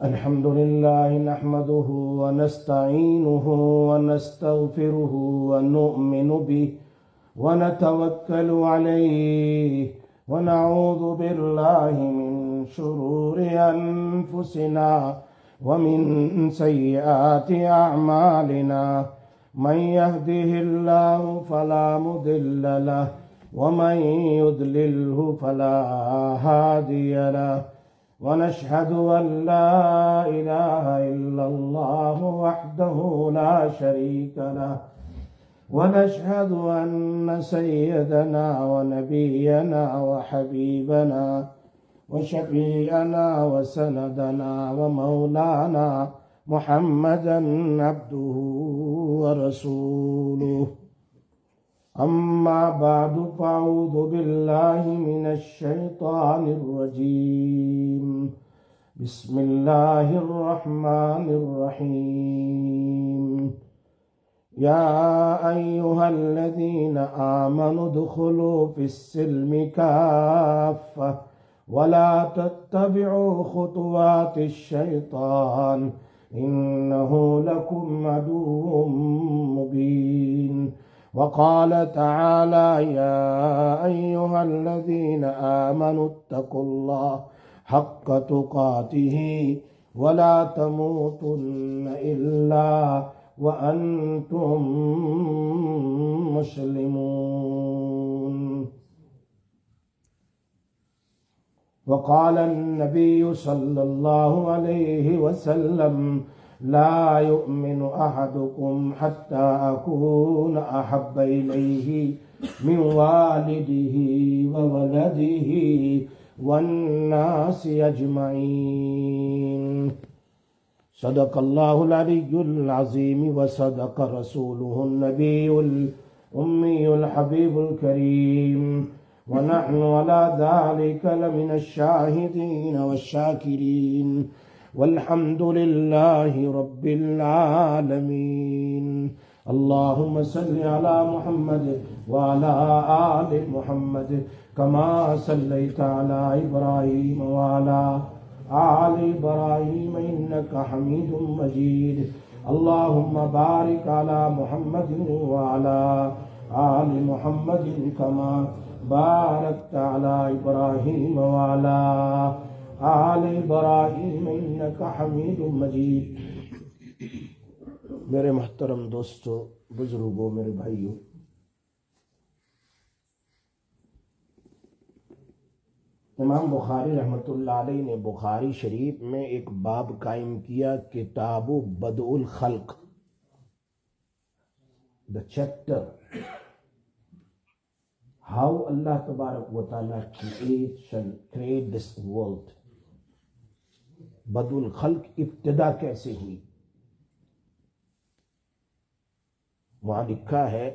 الحمد لله نحمده ونستعينه ونستغفره ونؤمن به ونتوكل عليه ونعوذ بالله من شرور أنفسنا ومن سيئات أعمالنا من يهده الله فلا مضل له ومن يضلله فلا هادي له ونشهد أن لا إله إلا الله وحده لا شريك له ونشهد أن سيدنا ونبينا وحبيبنا وشفيعنا وسندنا ومولانا محمدا عبده ورسوله. أما بعد فأعوذ بالله من الشيطان الرجيم. بسم الله الرحمن الرحيم. يا أيها الذين آمنوا ادخلوا في السلم كافة ولا تتبعوا خطوات الشيطان إنه لكم عدو مبين. وقال تعالى يا أيها الذين آمنوا اتقوا الله حق تقاته ولا تموتن إلا وأنتم مسلمون. وقال النبي صلى الله عليه وسلم لا يؤمن أحدكم حتى أكون أحب إليه من والده وولده والناس أجمعين. صدق الله العلي العظيم وصدق رسوله النبي الأمي الحبيب الكريم ونحن على ذلك لمن الشاهدين والشاكرين والحمد لله رب العالمين. اللهم صل على محمد وعلى آل محمد كما صليت على إبراهيم وعلى آل إبراهيم إنك حميد مجيد. اللهم بارك على محمد وعلى آل محمد كما باركت على إبراهيم وعلى آل ابراہیم انک حمید مجید. میرے محترم دوستو، بزرگوں، میرے بھائیوں، امام بخاری رحمۃ اللہ علیہ نے بخاری شریف میں ایک باب قائم کیا، کتاب بدء الخلق، the chapter how Allah تبارک و تعالیٰ create this world. بدء الخلق، ابتدا کیسے ہوئی؟ وہاں لکھا ہے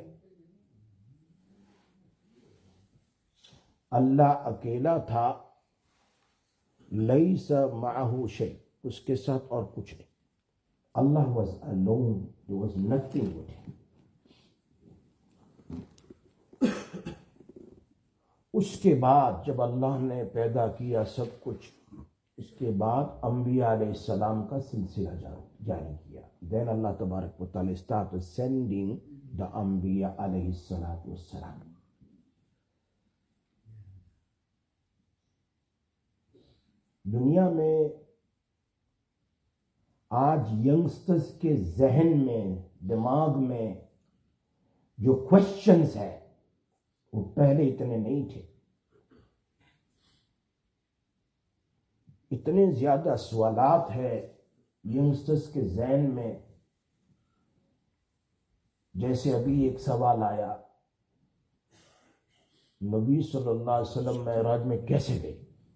اللہ اکیلا تھا، لیس معہ شیء، اس کے ساتھ اور کچھ نہیں. اللہ was alone, there was nothing with him. اس کے بعد جب اللہ نے پیدا کیا سب کچھ، اس کے بعد انبیاء علیہ السلام کا سلسلہ جاری کیا. Then اللہ تبارک و تعالی started sending the انبیاء علیہ السلام. دنیا میں آج ینگسٹرز کے ذہن میں، دماغ میں جو کوشچنز ہیں وہ پہلے اتنے نہیں تھے. اتنے زیادہ سوالات ہیں ینگسٹرز کے ذہن میں. جیسے ابھی ایک سوال آیا، نبی صلی اللہ علیہ وسلم معراج میں کیسے گئے؟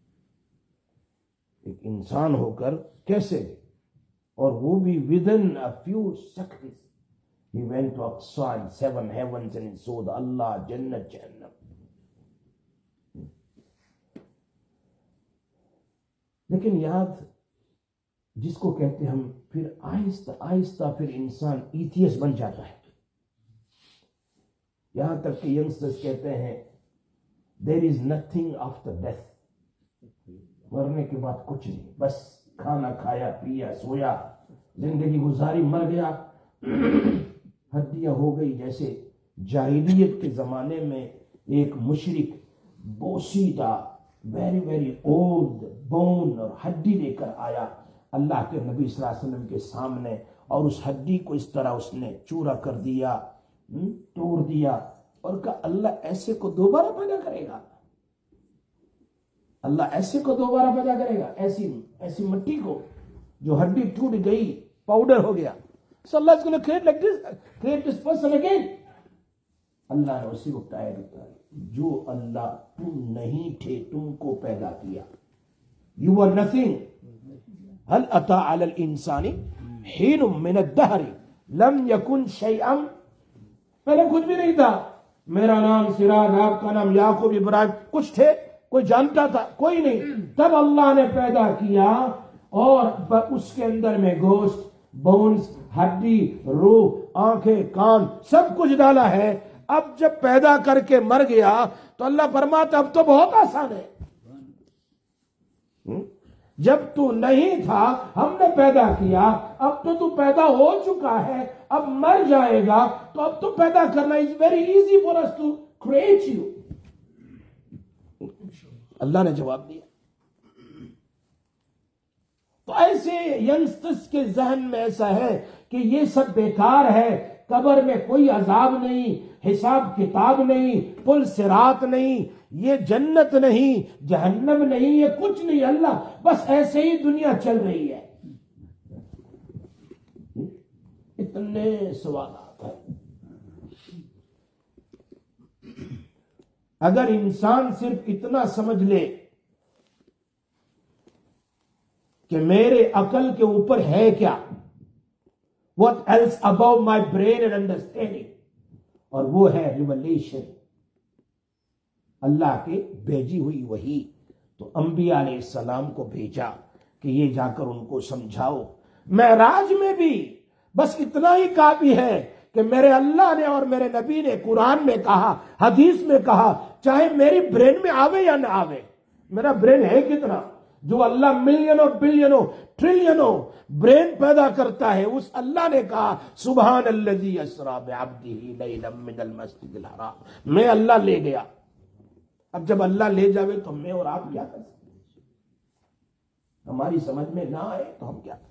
ایک انسان ہو کر کیسے گئے؟ اور وہ بھی within a few seconds he went to Aqsa and 7 heavens and saw the Allah, Jannat, Jahannam. لیکن یاد جس کو کہتے ہم پھر آہستہ آہستہ پھر انسان ایتھیس بن جاتا ہے. یہاں تک کہ ینگسٹرز کہتے ہیں there is nothing after death. مرنے کے بعد کچھ نہیں، بس کھانا کھایا پیا سویا زندگی گزاری مر گیا ہڈیاں ہو گئی جیسے جاہلیت کے زمانے میں ایک مشرک بوسیدہ ویری ویری اولڈ بون اور ہڈی لے کر آیا اللہ کے نبی صلی اللہ علیہ وسلم کے سامنے اور اس ہڈی کو اس طرح اس نے چورا کر دیا توڑ دیا اور کہا اللہ ایسے کو دوبارہ پیدا کرے گا اللہ ایسے کو دوبارہ پیدا کرے گا ایسی مٹی کو جو ہڈی ٹوٹ گئی پاؤڈر ہو گیا so Allah is going to create like this create this person again اللہ نے اسی کو ٹائر اتاری جو اللہ تم نہیں تھے تم کو پیدا کیا you were nothing هل اتى على الانسان حين من الدهر لم يكن شيئا پہلے کچھ بھی نہیں تھا میرا نام سراج آپ کا نام یعقوب ابراہیم کچھ تھے کوئی جانتا تھا کوئی نہیں تب اللہ نے پیدا کیا اور اس کے اندر میں گوشت بونز ہڈی روح آنکھیں کان سب کچھ ڈالا ہے اب جب پیدا کر کے مر گیا تو اللہ فرماتا اب تو بہت آسان ہے جب تو نہیں تھا ہم نے پیدا کیا اب تو پیدا ہو چکا ہے اب مر جائے گا تو اب تو پیدا کرنا is very easy for us to create you اللہ نے جواب دیا تو ایسے ینگسٹرز کے ذہن میں ایسا ہے کہ یہ سب بیکار ہے قبر میں کوئی عذاب نہیں حساب کتاب نہیں پل صراط نہیں یہ جنت نہیں جہنم نہیں یہ کچھ نہیں اللہ بس ایسے ہی دنیا چل رہی ہے اتنے سوالات ہیں اگر انسان صرف اتنا سمجھ لے کہ میرے عقل کے اوپر ہے کیا what else above my brain and understanding اور وہ ہے ریولیشن اللہ کے بھیجی ہوئی وحی تو انبیاء علیہ السلام کو بھیجا کہ یہ جا کر ان کو سمجھاؤ معراج میں بھی بس اتنا ہی کافی ہے کہ میرے اللہ نے اور میرے نبی نے قرآن میں کہا حدیث میں کہا چاہے میری برین میں آوے یا نہ آوے میرا برین ہے کتنا جو اللہ ملینوں بلینوں ٹریلینوں برین پیدا کرتا ہے اس اللہ نے کہا سبحان الذی اسری بعبدہ لیلا من المسجد الحرام میں اللہ لے گیا اب جب اللہ لے جاوے تو میں اور آپ کیا کر سکتے ہماری سمجھ میں نہ آئے تو ہم کیا کریں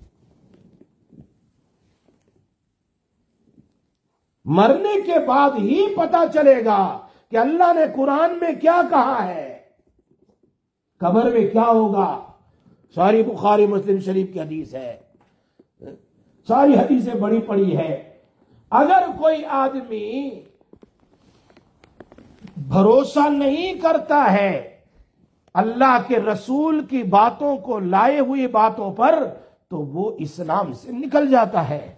مرنے کے بعد ہی پتا چلے گا کہ اللہ نے قرآن میں کیا کہا ہے قبر میں کیا ہوگا ساری بخاری مسلم شریف کی حدیث ہے ساری حدیثیں بڑی پڑی ہے اگر کوئی آدمی بھروسہ نہیں کرتا ہے اللہ کے رسول کی باتوں کو لائے ہوئی باتوں پر تو وہ اسلام سے نکل جاتا ہے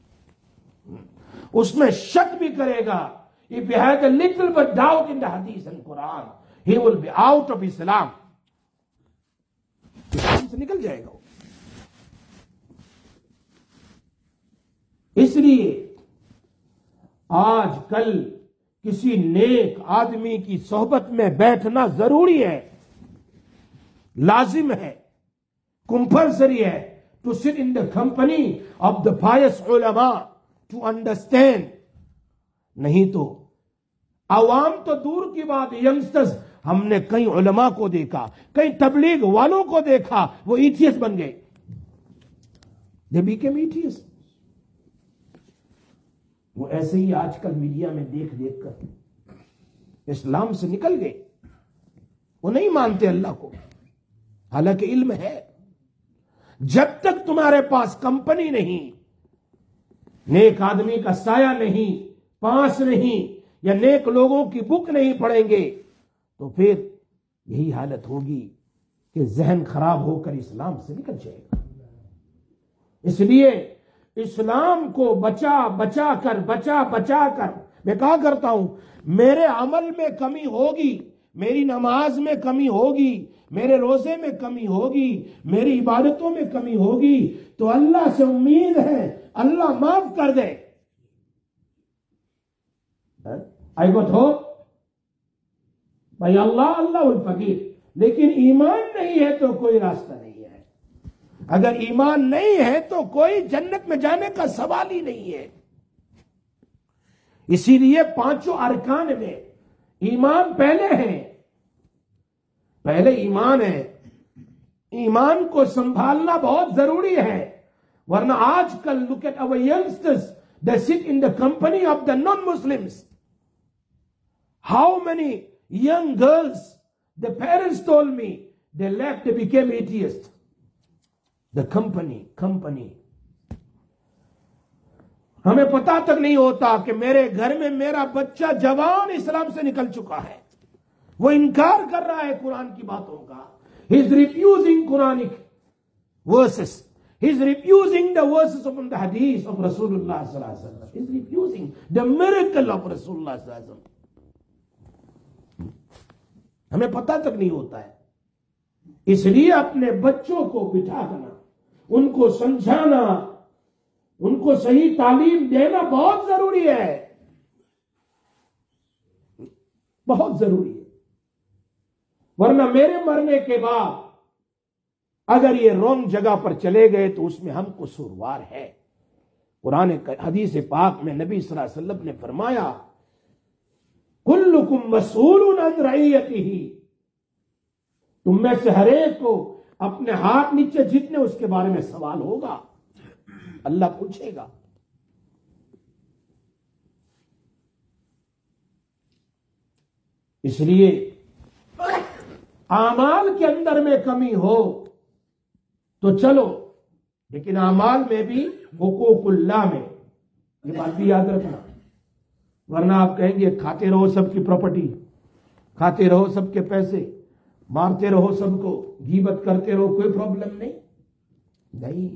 اس میں شک بھی کرے گا if he has a little bit doubt in the hadith and Quran he will be out of Islam اسلام سے نکل جائے گا اس لیے آج کل کسی نیک آدمی کی صحبت میں بیٹھنا ضروری ہے لازم ہے کمپلسری ہے to sit in the company of the pious ulama to understand نہیں تو عوام تو دور کی بات ینگسٹرز ہم نے کئی علماء کو دیکھا کئی تبلیغ والوں کو دیکھا وہ ایتھیسٹ بن گئے they became atheists وہ ایسے ہی آج کل میڈیا میں دیکھ کر اسلام سے نکل گئے وہ نہیں مانتے اللہ کو حالانکہ علم ہے جب تک تمہارے پاس کمپنی نہیں نیک آدمی کا سایہ نہیں پاس نہیں یا نیک لوگوں کی بک نہیں پڑھیں گے تو پھر یہی حالت ہوگی کہ ذہن خراب ہو کر اسلام سے نکل جائے گا اس لیے اسلام کو بچا کر میں کہا کرتا ہوں میرے عمل میں کمی ہوگی میری نماز میں کمی ہوگی میرے روزے میں کمی ہوگی میری عبادتوں میں کمی ہوگی تو اللہ سے امید ہے اللہ معاف کر دے I got hope بھائی اللہ الفقیر لیکن ایمان نہیں ہے تو کوئی راستہ نہیں ہے اگر ایمان نہیں ہے تو کوئی جنت میں جانے کا سوال ہی نہیں ہے. اسی لیے 5 ارکان میں ایمان پہلے ہیں. پہلے ایمان ہے. ایمان کو سنبھالنا بہت ضروری ہے، ورنہ آج کل look at our youngsters, they sit in the company of the non-Muslims. How many young girls, the parents told me, they left, they became atheists. The company. ہمیں پتا تک نہیں ہوتا کہ میرے گھر میں میرا بچہ جوان اسلام سے نکل چکا ہے، وہ انکار کر رہا ہے قرآن کی باتوں کا. He is refusing Quranic verses. He is refusing the verses of the hadith of Rasulullah sallallahu alaihi wasallam. He is refusing the miracle of Rasulullah sallallahu alaihi wasallam. ہمیں پتا تک نہیں ہوتا ہے. اس لیے اپنے بچوں کو بٹھانا، ان کو سمجھانا، ان کو صحیح تعلیم دینا بہت ضروری ہے. بہت ضروری ہے. ورنہ میرے مرنے کے بعد اگر یہ رونگ جگہ پر چلے گئے تو اس میں ہم قصوروار ہے. قرآن حدیث پاک میں نبی صلی اللہ علیہ وسلم نے فرمایا کلکم مسئول عن رعیتہ، تم میں سے ہر ایک کو اپنے ہاتھ نیچے جتنے اس کے بارے میں سوال ہوگا، اللہ پوچھے گا. اس لیے اعمال کے اندر میں کمی ہو تو چلو، لیکن اعمال میں بھی حقوق اللہ میں یہ بات بھی یاد رکھنا. ورنہ آپ کہیں گے کھاتے رہو سب کی پراپرٹی، کھاتے رہو سب کے پیسے، مارتے رہو سب کو، غیبت کرتے رہو، کوئی پرابلم نہیں.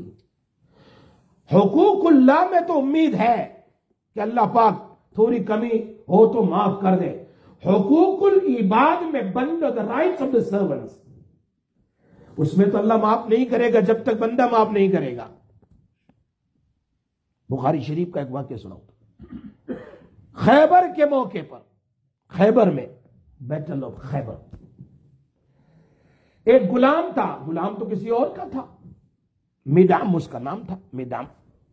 حقوق اللہ میں تو امید ہے کہ اللہ پاک تھوڑی کمی ہو تو معاف کر دے. حقوق العباد میں بندہ the rights of the servants، اس میں تو اللہ معاف نہیں کرے گا جب تک بندہ معاف نہیں کرے گا. بخاری شریف کا ایک واقعہ سناؤ. خیبر کے موقع پر، خیبر میں بیٹل آف خیبر، ایک غلام تھا. غلام تو کسی اور کا تھا، میدام اس کا نام تھا، میدام.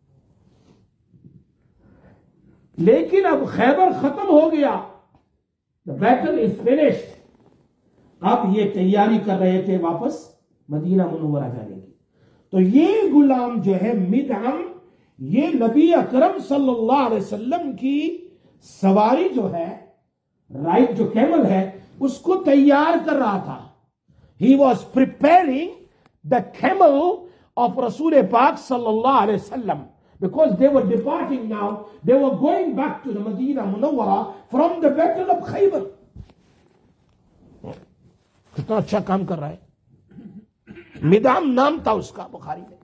لیکن اب خیبر ختم ہو گیا، the battle is finished. اب یہ تیاری کر رہے تھے واپس مدینہ منورہ جانے کی. تو یہ غلام جو ہے میدام، یہ نبی اکرم صلی اللہ علیہ وسلم کی سواری جو ہے، رائٹ جو کیمل ہے، اس کو تیار کر رہا تھا. He was preparing the camel of رسول پاک صلی اللہ علیہ وسلم, because they were departing now, they were going back to the Medina Munawwara from the battle of Khaybar. کتنا اچھا کام کر رہا ہے. میدام نام تھا اس کا بخاری میں.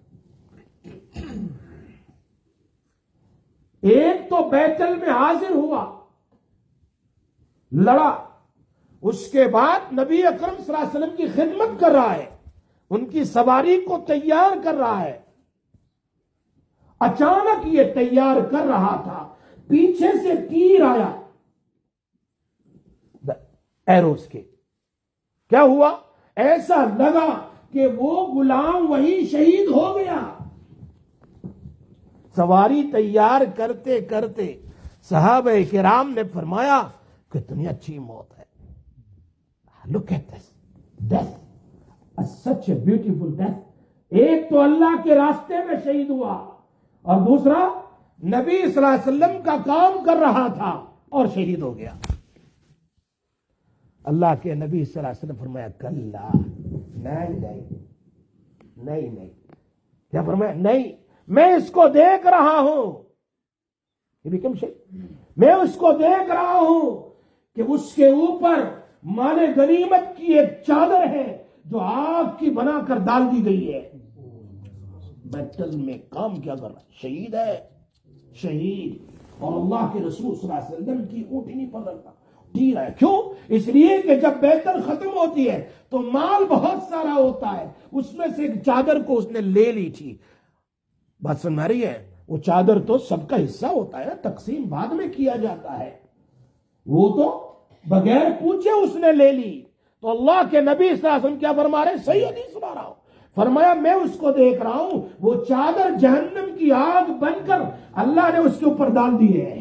ایک تو بیتل میں حاضر ہوا، لڑا، اس کے بعد نبی اکرم صلی اللہ علیہ وسلم کی خدمت کر رہا ہے، ان کی سواری کو تیار کر رہا ہے. اچانک یہ تیار کر رہا تھا، پیچھے سے تیر آیا ایروز کے. کیا ہوا؟ ایسا لگا کہ وہ غلام وہی شہید ہو گیا. سواری تیار کرتے کرتے صحابہ کرام نے فرمایا کتنی اچھی موت ہے. Look at this death, such a beautiful death. ایک تو اللہ کے راستے میں شہید ہوا، اور دوسرا نبی صلی اللہ علیہ وسلم کا کام کر رہا تھا اور شہید ہو گیا. اللہ کے نبی صلی اللہ علیہ وسلم فرمایا کلا، نہیں. کیا فرمایا؟ نہیں، میں اس کو دیکھ رہا ہوں. میں اس کو دیکھ رہا ہوں کہ اس کے اوپر مال غنیمت کی ایک چادر ہے جو آگ کی بنا کر ڈال دی گئی ہے. بیٹل میں کام کیا کر رہا ہے؟ شہید ہے، شہید. اور اللہ کے رسول صلی اللہ علیہ وسلم کی اونٹنی پر رکھا ٹھیک ہے. کیوں؟ اس لیے کہ جب بیتل ختم ہوتی ہے تو مال بہت سارا ہوتا ہے، اس میں سے ایک چادر کو اس نے لے لی تھی. بات سن میں رہی ہے؟ وہ چادر تو سب کا حصہ ہوتا ہے نا، تقسیم بعد میں کیا جاتا ہے. وہ تو بغیر پوچھے اس نے لے لی. تو اللہ کے نبی صلی اللہ علیہ وسلم کیا فرما رہے ہیں؟ صحیح حدیث سنا رہا ہوں. فرمایا میں اس کو دیکھ رہا ہوں، وہ چادر جہنم کی آگ بن کر اللہ نے اس کے اوپر ڈال دی ہے۔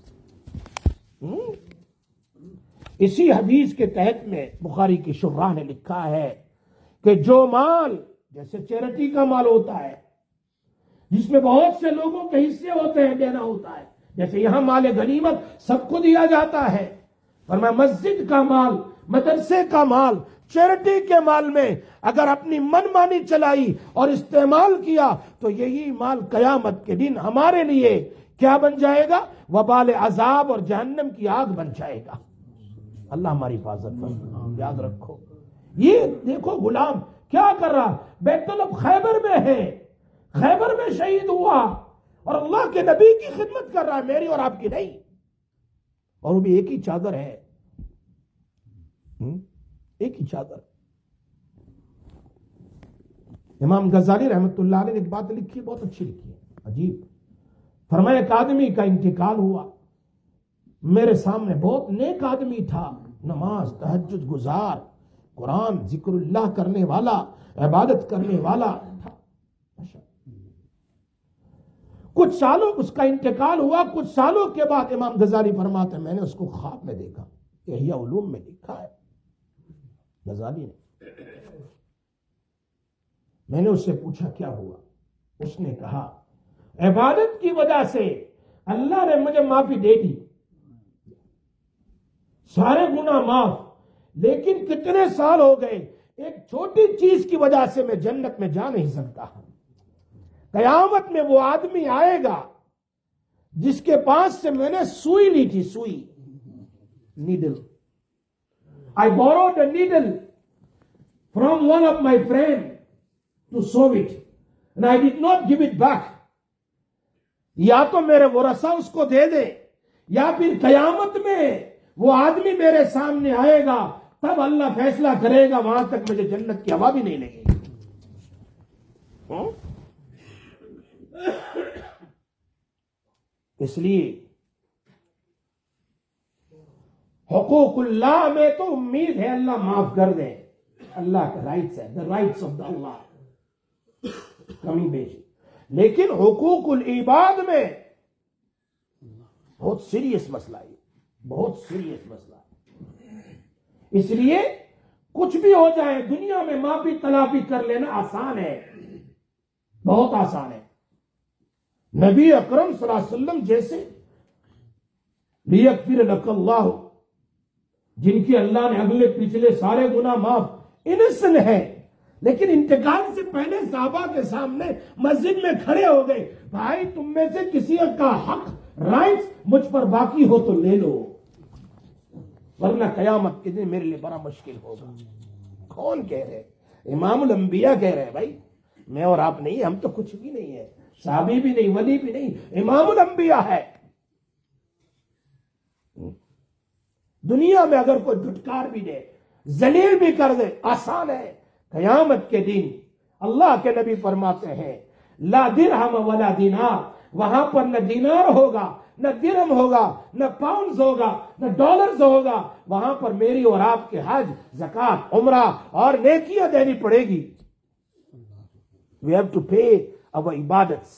اسی حدیث کے تحت میں بخاری کی شراح نے لکھا ہے کہ جو مال جیسے چیریٹی کا مال ہوتا ہے جس میں بہت سے لوگوں کے حصے ہوتے ہیں، دینا ہوتا ہے، جیسے یہاں مال غنیمت سب کو دیا جاتا ہے، فرمایا مسجد کا مال، مدرسے کا مال، چیریٹی کے مال میں اگر اپنی من مانی چلائی اور استعمال کیا تو یہی مال قیامت کے دن ہمارے لیے کیا بن جائے گا؟ وبال عذاب اور جہنم کی آگ بن جائے گا۔ اللہ ہماری حفاظت فرمائے۔ یاد رکھو، یہ دیکھو غلام کیا کر رہا، بیت الب خیبر میں ہے، خیبر میں شہید ہوا اور اللہ کے نبی کی خدمت کر رہا ہے، میری اور آپ کی نہیں، اور وہ بھی ایک ہی چادر ہے، ایک ہی چادر۔ امام غزالی رحمت اللہ علیہ نے ایک بات لکھی، بہت اچھی لکھی ہے، عجیب۔ فرمایا ایک آدمی کا انتقال ہوا، میرے سامنے بہت نیک آدمی تھا، نماز تہجد گزار، قرآن ذکر اللہ کرنے والا، عبادت کرنے والا تھا۔ کچھ سالوں اس کا انتقال ہوا، کچھ سالوں کے بعد امام غزالی فرماتے ہیں میں نے اس کو خواب میں دیکھا، احیاء علوم میں لکھا ہے غزالی نے۔ میں نے اس سے پوچھا کیا ہوا، اس نے کہا عبادت کی وجہ سے اللہ نے مجھے معافی دے دی، سارے گناہ معاف، لیکن کتنے سال ہو گئے ایک چھوٹی چیز کی وجہ سے میں جنت میں جا نہیں سکتا۔ قیامت میں وہ آدمی آئے گا جس کے پاس سے میں نے سوئی لی تھی، سوئی، needle. I borrowed a needle from one of my friends to sew it and I did not give it back۔ یا تو میرے ورثہ اس کو دے دے، یا پھر قیامت میں وہ آدمی میرے سامنے آئے گا، تب اللہ فیصلہ کرے گا، وہاں تک مجھے جنت کی ہوا بھی نہیں لگے گی۔ اس لیے حقوق اللہ میں تو امید ہے اللہ معاف کر دے، اللہ کا رائٹس ہے، the rights of the اللہ، کمی بیشی، لیکن حقوق العباد میں بہت سیریس مسئلہ ہے، بہت سیریس مسئلہ ہے۔ اس لیے کچھ بھی ہو جائے دنیا میں معافی تلافی کر لینا آسان ہے، بہت آسان ہے۔ نبی اکرم صلی اللہ علیہ وسلم جیسے لیغفر لک اللہ، جن کی اللہ نے اگلے پچھلے سارے گناہ معاف، انسن ہے، لیکن انتقال سے پہلے صحابہ کے سامنے مسجد میں کھڑے ہو گئے، بھائی تم میں سے کسی کا حق، رائٹس مجھ پر باقی ہو تو لے لو، ورنہ قیامت کے دن میرے لیے بڑا مشکل ہوگا۔ کون کہہ رہے؟ امام الانبیاء کہہ رہے ہیں، بھائی میں اور آپ نہیں، ہم تو کچھ بھی نہیں ہے، صحابی بھی نہیں، ولی بھی نہیں، امام الانبیاء ہے۔ دنیا میں اگر کوئی دھٹکار بھی دے، ذلیل بھی کر دے، آسان ہے، قیامت کے دن اللہ کے نبی فرماتے ہیں لا درہم ولا دینار، وہاں پر نہ دینار ہوگا، نہ درہم ہوگا، نہ پاؤنڈز ہوگا، نہ ڈالرز ہوگا، وہاں پر میری اور آپ کے حج، زکوٰۃ، عمرہ اور نیکیاں دینی پڑے گی۔ We have to pay our عبادت،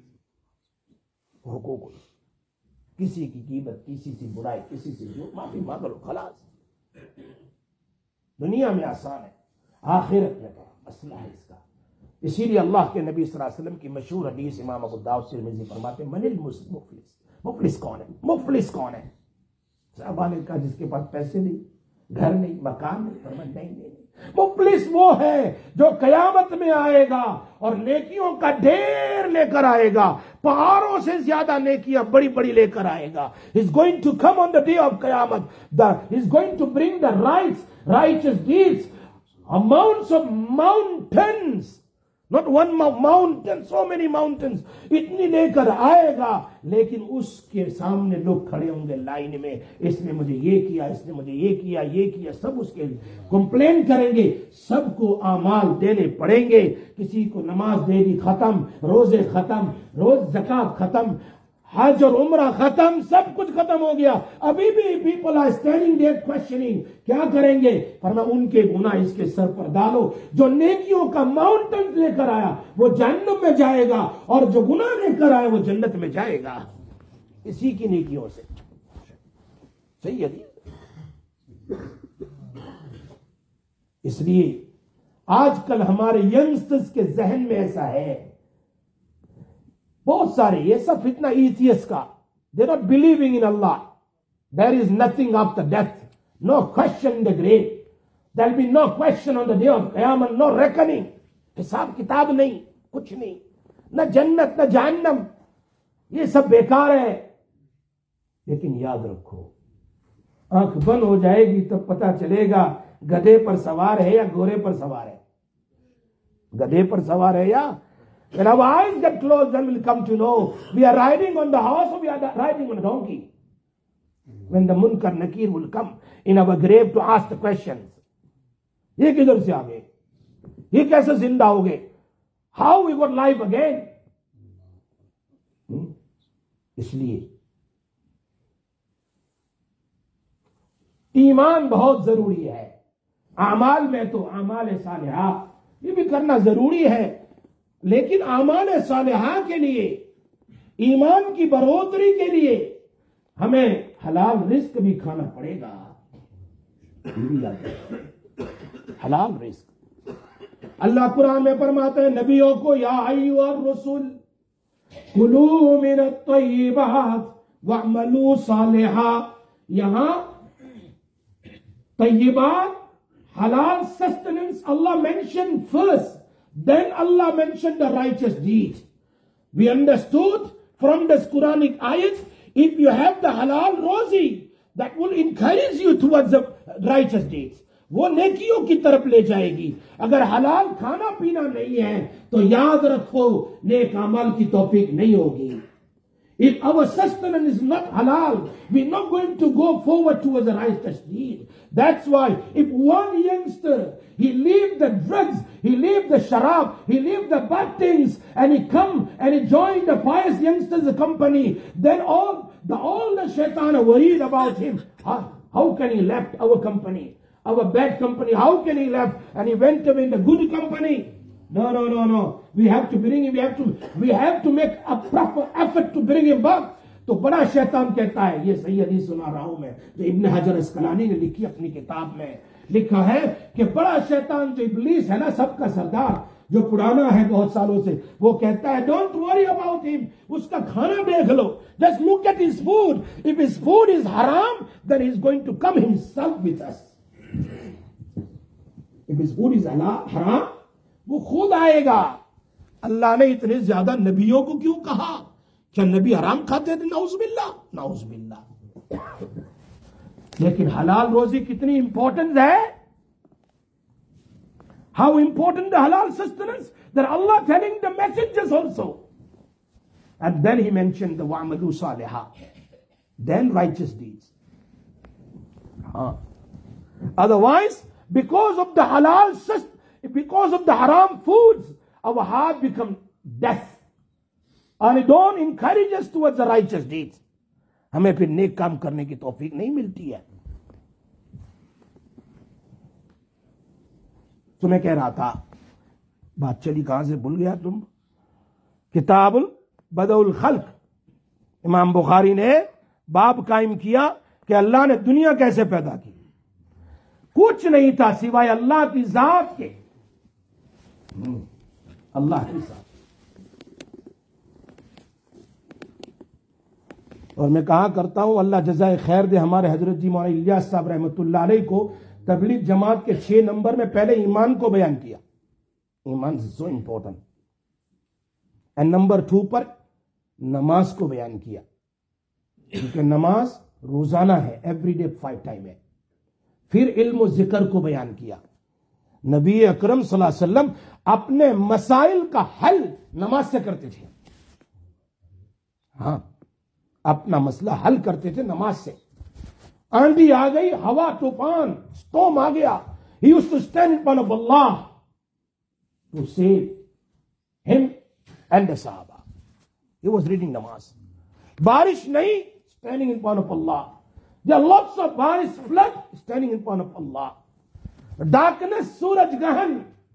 حقوق، کسی کی غیبت، کسی سے برائی، کسی سے جو، معافی مانگ لو، خلاص۔ دنیا میں آسان ہے، آخرت میں مسئلہ ہے اس کا۔ اسی لیے اللہ کے نبی صلی اللہ علیہ وسلم کی مشہور حدیث امام ابو داؤد ترمذی فرماتے ہیں من المفلس، مفلس کون ہے؟ مفلس کون ہے؟ صحابہ نے کہا جس کے پاس پیسے نہیں، گھر نہیں، مکان نہیں، فرمایا نہیں، مفلس وہ ہے جو قیامت میں آئے گا اور نیکیوں کا ڈھیر لے کر آئے گا، پہاڑوں سے زیادہ نیکیاں بڑی بڑی لے کر آئے گا۔ He's going to come on the day of قیامت، he's going to bring the righteous deeds، amounts of mountains، not one mountain، so many mountains، اتنی لے کر آئے گا، لیکن اس کے سامنے لوگ کھڑے ہوں گے لائن میں، اس نے مجھے یہ کیا، اس نے مجھے یہ کیا، یہ کیا، سب اس کے کمپلین کریں گے، سب کو اعمال دینے پڑیں گے۔ کسی کو نماز دے دی ختم، روزے ختم، روز زکات ختم، حج اور عمرہ ختم, سب کچھ ختم ہو گیا, ابھی بھی people are standing there questioning, کیا کریں گے؟ فرمایا ان کے گناہ اس کے سر پر ڈالو. جو نیکیوں کا ماؤنٹن لے کر آیا وہ جہنم میں جائے گا, اور جو گناہ لے کر آیا وہ جنت میں جائے گا, اسی کی نیکیوں سے. صحیح ہے. اس لیے آج کل ہمارے ینگسٹرز کے ذہن میں ایسا ہے, بہت سارے یہ سب فتنہ ایتھیس کا, they not believing in Allah, there is nothing after death, no question in the grave, there will be no question on the day of قیامت, نو ریکننگ, حساب کتاب نہیں, کچھ نہیں, نہ جنت نہ جہنم, یہ سب بیکار ہے. لیکن یاد رکھو, آنکھ بند ہو جائے گی تب پتا چلے گا گدھے پر سوار ہے یا گھوڑے پر سوار ہے. گدھے پر سوار ہے یا, when our eyes get closed, then we'll come to know we are riding on the horse or we are riding on a donkey. When the Munkar Nakir will come in our grave to ask the questions, یہ کدھر سے آگے, یہ کیسے زندہ ہو گئے, how we got life again. اس لیے ایمان بہت ضروری ہے. اعمال میں تو اعمال صالحہ یہ بھی کرنا ضروری ہے, لیکن اعمال صالحہ کے لیے, ایمان کی بڑھوتری کے لیے ہمیں حلال رزق بھی کھانا پڑے گا. حلال رزق اللہ قرآن میں فرماتے ہیں نبیوں کو, یا ایھا الرسل کلوا من الطیبات واعملوا صالحا. یہاں طیبات, halal sustenance, Allah mentioned first, then Allah mentioned the righteous deeds. We understood from this Quranic ayat, if you have the halal rozi, that will encourage you towards the righteous deeds. وہ نیکیوں کی طرف لے جائے گی. اگر حلال کھانا پینا نہیں ہے تو یاد رکھو نیک عمل کی توفیق نہیں ہوگی. If our sustenance is not halal, we're not going to go forward towards the righteous deed. That's why if one youngster, he leave the drugs, he leave the sharab, he leave the bad things, and he come and he join the pious youngsters company, then all the shaitan are worried about him. How can he left our company, our bad company? How can he left and he went away in the good company? No. We have to bring him. We have to make a proper effort to bring him back. تو بڑا شیطان کہتا ہے, یہ صحیح حدیث سنا رہا ہوں میں, جو ابن حجر اسقلانی نے لکھی اپنی کتاب میں, لکھا ہے کہ بڑا شیطان جو ابلیس ہے نا, سب کا سردار, جو پرانا ہے بہت سالوں سے, وہ کہتا ہے ڈونٹ وری اباؤٹ ہم, اس کا کھانا دیکھ لو, just look at his food. If his food is حرام then he is going to come himself with us. if his food is حرام, وہ خود آئے گا. اللہ نے اتنے زیادہ نبیوں کو کیوں کہا؟ کیا نبی حرام کھاتے تھے؟ نعوذ باللہ. لیکن حلال روزی کتنی امپورٹنٹ ہے. How important the halal sustenance, that Allah telling the messengers also. And then he mentioned the wa'amalu salihah, then righteous deeds. Otherwise, because of the halal sustenance, because of the haram foods, our heart becomes deaf, and it don't encourage us towards the righteous deeds. ہمیں پھر نیک کام کرنے کی توفیق نہیں ملتی ہے. تو میں کہہ رہا تھا, بات چلی کہاں سے بھول گیا تم. کتاب بدء الخلق, امام بخاری نے باب قائم کیا کہ اللہ نے دنیا کیسے پیدا کی. کچھ نہیں تھا سوائے اللہ کی ذات کے. اللہ کی ذات. اور میں کہا کرتا ہوں, اللہ جزائے خیر دے ہمارے حضرت جی مولانا الیاس صاحب رحمۃ اللہ علیہ کو تبلیغ جماعت کے 6 نمبر میں پہلے ایمان کو بیان کیا. ایمان سو امپورٹنٹ. اینڈ نمبر 2 پر نماز کو بیان کیا, کیونکہ نماز روزانہ ہے, ایوری ڈے 5 ٹائم ہے. پھر علم و ذکر کو بیان کیا. نبی اکرم صلی اللہ علیہ وسلم اپنے مسائل کا حل نماز سے کرتے تھے. ہاں, اپنا مسئلہ حل کرتے تھے نماز سے. آندھی آ گئی, ہوا طوفان اسٹارم آ گیا, he used to stand in front of Allah to save him and the Sahaba. He was reading namaz. بارش نہیں, standing in front of Allah. There are lots of بارش, flood, standing in front of Allah. Darkness, سورج گرہن,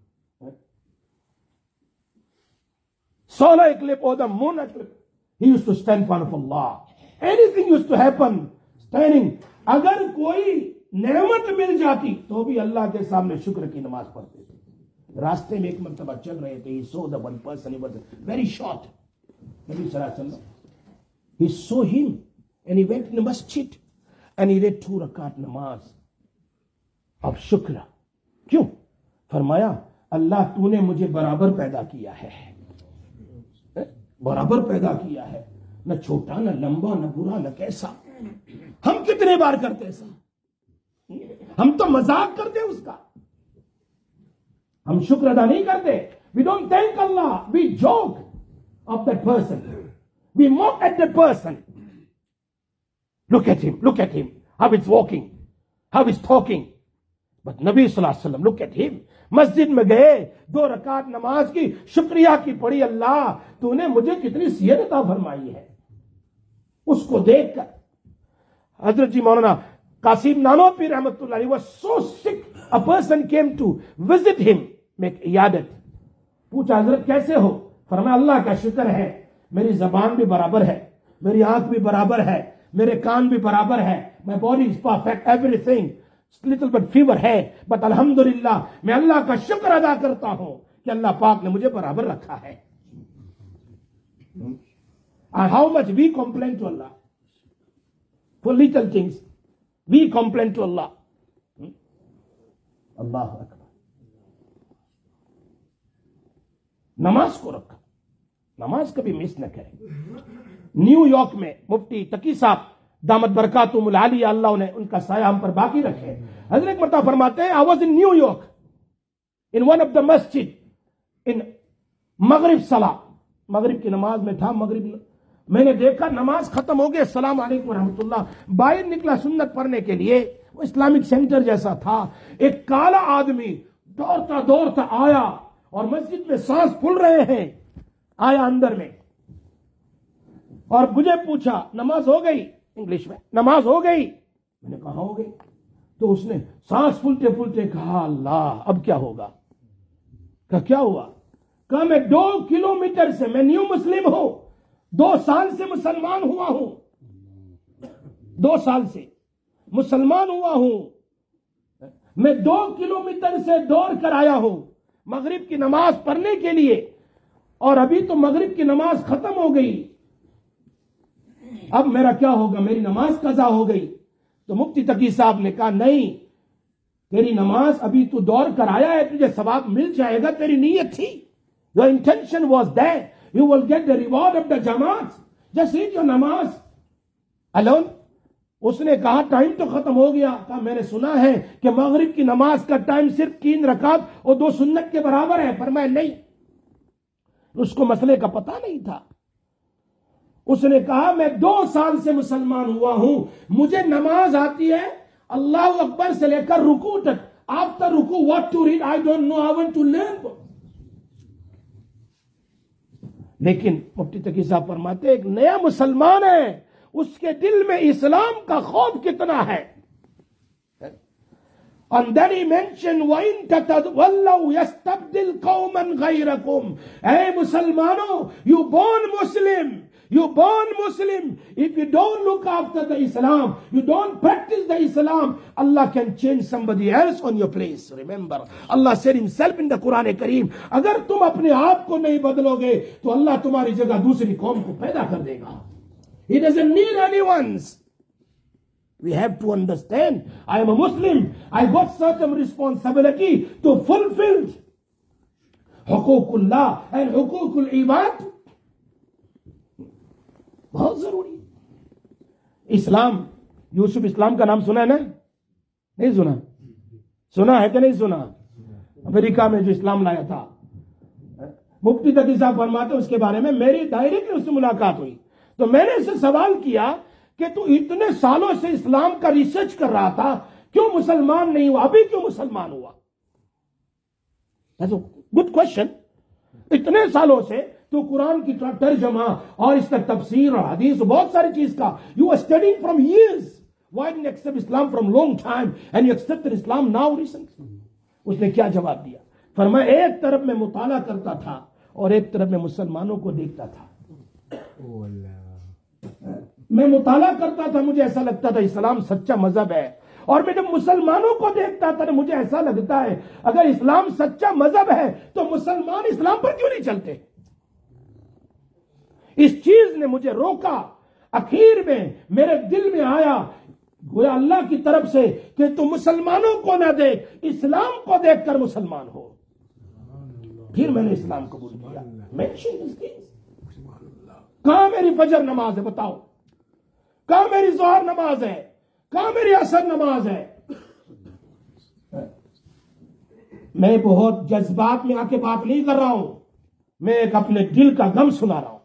solar eclipse or the moon eclipse, he used to stand in front of Allah. Anything used to happen, standing. اگر کوئی نعمت مل جاتی تو بھی اللہ کے سامنے شکر کی نماز پڑھتے تھے. راستے میں ایک مرتبہ چل رہے تھے, he saw the one person, he was very short. نبی صلی اللہ علیہ وسلم, he saw him and he went in the masjid and he read 2 رکعت نماز اب شکر. کیوں؟ فرمایا اللہ تو نے مجھے برابر پیدا کیا ہے, برابر پیدا کیا ہے, نہ چھوٹا نہ لمبا نہ برا نہ کیسا. ہم کتنے بار کرتے ایسا؟ ہم تو مذاق کرتے اس کا, ہم شکر ادا نہیں کرتے. We don't thank Allah, we joke of that person, we mock at that person. Look at him, how he's walking, how he's talking. But Nabi صلی اللہ علیہ وسلم, look at him. مسجد میں گئے, 2 رکعت نماز کی, شکریہ کی پڑھی, اللہ تو نے مجھے کتنی صحت عطا فرمائی ہے. اس کو دیکھ کر حضرت جی مولانا قاسم نانوتوی رحمۃ اللہ علیہ was so sick, a person came to visit him, make عیادت. پوچھا حضرت کیسے ہو؟ فرمایا اللہ کا شکر ہے, میری زبان بھی برابر ہے, میری آنکھ بھی برابر ہے, میرے کان بھی برابر ہے, my body is perfect, everything. little bit fever ہے, but الحمدللہ میں اللہ کا شکر ادا کرتا ہوں کہ اللہ پاک نے مجھے برابر رکھا ہے. And how much we complain to Allah for little things, we complain to Allah. اللہ اکبر. نماز کو رکھا, نماز کبھی مس نہ کریں. نیو یارک میں مفتی تقی صاحب دامت برکاتہم العالیہ, اللہ نے ان کا سایہ ہم پر باقی رکھے, حضرت ایک مرتبہ فرماتے ہیں I was in New York in one of the masjid in مغرب صلاح, مغرب کی نماز میں تھا. مغرب میں نے دیکھا نماز ختم ہو گئی, السلام علیکم ورحمۃ اللہ, باہر نکلا سنت پڑھنے کے لیے, وہ اسلامک سینٹر جیسا تھا. ایک کالا آدمی دوڑتا آیا اور مسجد میں سانس پھول رہے ہیں, آیا اندر میں اور مجھے پوچھا نماز ہو گئی, انگلش میں نماز ہو گئی. میں نے کہا ہو گئی. تو اس نے سانس پھولتے کہا اللہ اب کیا ہوگا. کہا کیا ہوا؟ کہا میں 2 کلومیٹر سے, میں نیو مسلم ہوں, 2 سال سے مسلمان ہوا ہوں, 2 سال سے مسلمان ہوا ہوں, میں 2 کلومیٹر سے دوڑ کر آیا ہوں مغرب کی نماز پڑھنے کے لیے, اور ابھی تو مغرب کی نماز ختم ہو گئی, اب میرا کیا ہوگا, میری نماز قضا ہو گئی. تو مفتی تقی صاحب نے کہا نہیں, تیری نماز ابھی تو دوڑ کر آیا ہے, تجھے ثواب مل جائے گا, تیری نیت تھی, your intention was there, you will get the reward of the jamaat, just read your namaz alone. اس نے کہا ٹائم تو ختم ہو گیا. کہا میں نے سنا ہے کہ مغرب کی نماز کا ٹائم صرف 3 رکعت اور 2 سنت کے برابر ہے. فرمایا نہیں, اس کو مسئلے کا پتہ نہیں تھا. اس نے کہا میں 2 سال سے مسلمان ہوا ہوں, مجھے نماز آتی ہے اللہ اکبر سے لے کر رکوع تک. آفٹر رکوع what to read I don't know, I want to learn. لیکن مفتی تقی صاحب فرماتے ایک نیا مسلمان ہے, اس کے دل میں اسلام کا خوف کتنا ہے. And then he mentioned وَإِن تَتَوَلَّوْا يَسْتَبْدِلْ قَوْمًا غَيْرَكُمْ. اے مسلمانوں, you born Muslim, you born Muslim, if you don't look after the Islam, you don't practice the Islam, Allah can change somebody else on your place. Remember, Allah said himself in the Quran Kareem, اگر تم اپنے آپ کو نہیں بدلو گے تو اللہ تمہاری جگہ دوسری قوم کو پیدا کر دے گا. He doesn't need anyone's. We have to understand, I am a Muslim, I got certain responsibility to fulfill حقوق and حقوق العباد. بہت ضروری. اسلام, یوسف اسلام کا نام سنا ہے نا؟ نہیں سنا؟ سنا ہے کہ نہیں سنا؟ امریکہ میں جو اسلام لایا تھا, مفتی تقی صاحب فرماتے اس کے بارے میں میری ڈائریکٹلی اس سے ملاقات ہوئی, تو میں نے اس سے سوال کیا کہ تو اتنے سالوں سے اسلام کا ریسرچ کر رہا تھا, کیوں مسلمان نہیں ہوا, ابھی کیوں مسلمان ہوا؟ Good question. اتنے سالوں سے تو قرآن کی ترجمہ اور اس کا تفسیر اور حدیث بہت ساری چیز کا you are studying from years. Why didn't you accept Islam from long time and you accepted Islam now recently? اس نے کیا جواب دیا؟ فرمایا ایک طرف میں مطالعہ کرتا تھا اور ایک طرف میں مسلمانوں کو دیکھتا تھا. میں مطالعہ کرتا تھا، مجھے ایسا لگتا تھا اسلام سچا مذہب ہے، اور میں جب مسلمانوں کو دیکھتا تھا مجھے ایسا لگتا ہے اگر اسلام سچا مذہب ہے تو مسلمان اسلام پر کیوں نہیں چلتے؟ اس چیز نے مجھے روکا. اخیر میں میرے دل میں آیا گویا اللہ کی طرف سے کہ تو مسلمانوں کو نہ دیکھ، اسلام کو دیکھ کر مسلمان ہو. پھر میں نے اسلام قبول کیا. کہاں میری فجر نماز ہے بتاؤ؟ کہاں میری ظہر نماز ہے؟ کہاں میری عصر نماز ہے؟ میں بہت جذبات میں آ کے بات نہیں کر رہا ہوں، میں ایک اپنے دل کا غم سنا رہا ہوں.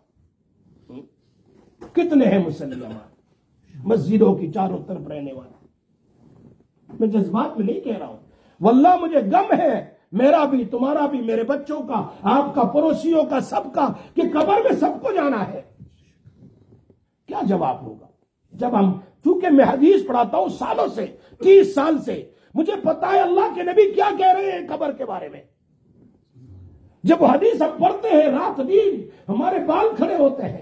کتنے ہیں مسلمان مسجدوں کی چاروں طرف رہنے والے؟ میں جذبات میں نہیں کہہ رہا ہوں، واللہ مجھے غم ہے، میرا بھی، تمہارا بھی، میرے بچوں کا، آپ کا، پڑوسیوں کا، سب کا، کہ قبر میں سب کو جانا ہے. کیا جواب ہوگا جب ہم، چونکہ میں حدیث پڑھاتا ہوں سالوں سے، 30 سال سے، مجھے پتا ہے اللہ کے نبی کیا کہہ رہے ہیں قبر کے بارے میں. جب حدیث ہم پڑھتے ہیں رات دن ہمارے بال کھڑے ہوتے ہیں.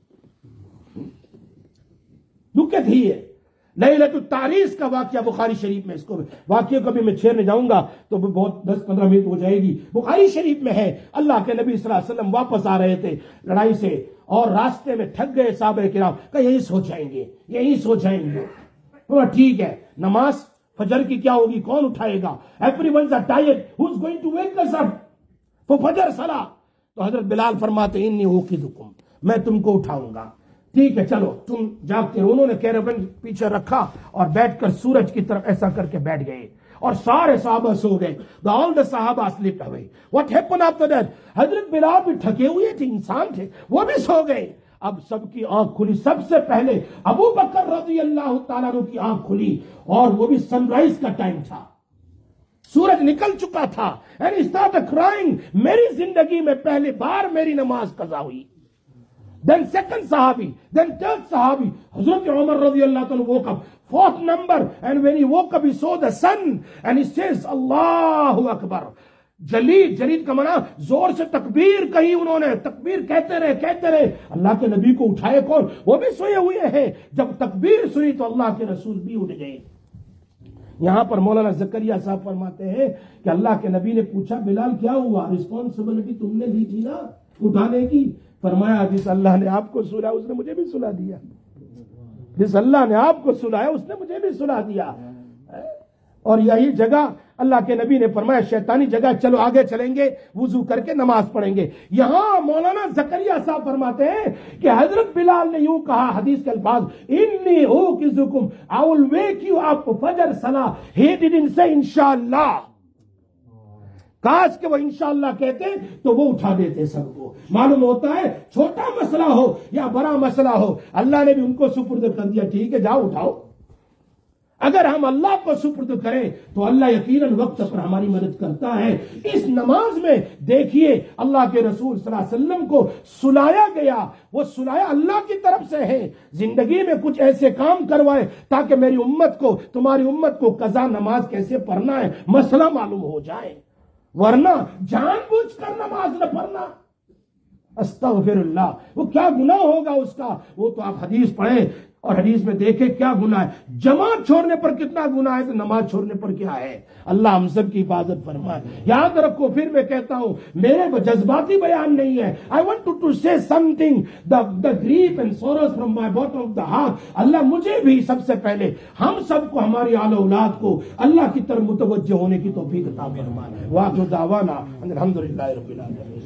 دقت ہی ہے. لیلۃ التعریس کا واقعہ بخاری شریف میں، اس کو واقعہ کبھی میں چھیڑنے جاؤں گا تو بہت 10-15 منٹ ہو جائے گی. بخاری شریف میں ہے، اللہ کے نبی صلی اللہ علیہ وسلم واپس آ رہے تھے لڑائی سے اور راستے میں تھک گئے صحابہ کرام، کہ یہی سو جائیں گے، یہی سو جائیں گے. بولا ٹھیک ہے، نماز فجر کی کیا ہوگی، کون اٹھائے گا؟ Every one is tired, who is going to wake us up for فجر صلاۃ. تو حضرت بلال فرماتے انی اوقظکم، میں تم کو اٹھاؤں گا. ٹھیک ہے چلو تم جاگتے رہو. انہوں نے کیربن پیچھے رکھا اور بیٹھ کر سورج کی طرف ایسا کر کے بیٹھ گئے اور سارے صحابہ سو گئے. all the صحابہ slept away. What happened after that? حضرت بلال بھی تھکے ہوئے تھے، انسان تھے، وہ بھی سو گئے. اب سب کی آنکھ کھلی. سب سے پہلے ابو بکر رضی اللہ تعالیٰ عنہ کی آنکھ کھلی اور وہ بھی سن رائز کا ٹائم تھا، سورج نکل چکا تھا. and he started crying. میری زندگی میں پہلی بار میری نماز قضا ہوئی. Then second Sahabi, then third Sahabi, Hazrat Umar radiallahu anhu woke up. Fourth number, and when he woke up, he saw the sun, and he says, Allahu Akbar. جلید کا معنی زور سے تکبیر کہی انہوں نے، تکبیر کہتے رہے. اللہ کے نبی کو اٹھائے کون؟ وہ بھی سوئے ہوئے ہیں. جب تکبیر سنی تو اللہ کے رسول بھی اٹھ گئے. یہاں پر مولانا زکریا صاحب فرماتے ہیں کہ اللہ کے نبی نے پوچھا بلال کیا ہوا؟ رسپانسبلٹی تم نے لی تھی نا اٹھانے کی. فرمایا جس اللہ نے آپ کو سلایا اس نے مجھے بھی سلا دیا، جس اللہ نے آپ کو سلایا اس نے مجھے بھی سلا دیا. اور یہی جگہ اللہ کے نبی نے فرمایا شیطانی جگہ، چلو آگے چلیں گے، وضو کر کے نماز پڑھیں گے. یہاں مولانا زکریا صاحب فرماتے ہیں کہ حضرت بلال نے یوں کہا، حدیث کے الفاظ انی اوقظکم I will wake you up فجر صلاح. He didn't say انشاءاللہ. کاش کہ وہ انشاءاللہ کہتے تو وہ اٹھا دیتے سب کو. معلوم ہوتا ہے چھوٹا مسئلہ ہو یا بڑا مسئلہ ہو، اللہ نے بھی ان کو سپرد کر دیا. ٹھیک ہے جاؤ اٹھاؤ. اگر ہم اللہ کو سپرد کریں تو اللہ یقیناً وقت پر ہماری مدد کرتا ہے. اس نماز میں دیکھیے اللہ کے رسول صلی اللہ علیہ وسلم کو سلایا گیا. وہ سلایا اللہ کی طرف سے ہے. زندگی میں کچھ ایسے کام کروائے تاکہ میری امت کو، تمہاری امت کو قضا نماز کیسے پڑھنا ہے مسئلہ معلوم ہو جائے، ورنہ جان بوجھ کر نماز نہ پڑھنا، استغفر اللہ، وہ کیا گناہ ہوگا اس کا. وہ تو آپ حدیث پڑھیں اور حدیث میں دیکھیں کیا گناہ ہے. جماعت چھوڑنے پر کتنا گناہ ہے تو نماز چھوڑنے پر کیا ہے. اللہ ہم سب کی حفاظت فرمائے. یاد رکھو، پھر میں کہتا ہوں میرے جذباتی بیان نہیں ہے. I want to say something, the grief and sorrows from my bottom of the heart. اللہ مجھے بھی سب سے پہلے ہم سب کو، ہماری آل اولاد کو اللہ کی طرف متوجہ ہونے کی توفیق عطا فرمائے. وآخر دعوانا الحمدللہ رب العالمین.